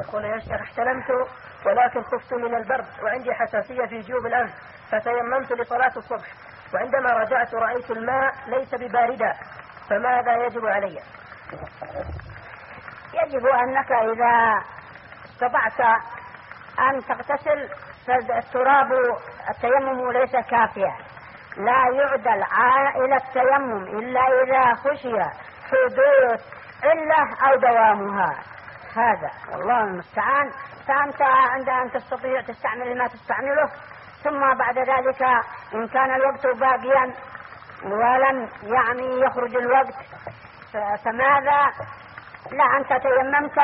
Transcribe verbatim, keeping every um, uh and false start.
يقول يا شيخ احتلمت ولكن خفت من البرد وعندي حساسية في جيوب الأنف فتيممت لصلاة الصبح، وعندما رجعت رأيت الماء ليس بباردا، فماذا يجب علي؟ يجب أنك إذا استطعت أن تغتسل فالتراب التيمم ليس كافيا، لا يعدل إلى التيمم إلا إذا خشي حدوث علة أو دوامها، هذا والله المستعان. فأنت عند أن تستطيع تستعمل ما تستعمله، ثم بعد ذلك إن كان الوقت باقيا ولم يعني يخرج الوقت فماذا؟ لا أنت تيممت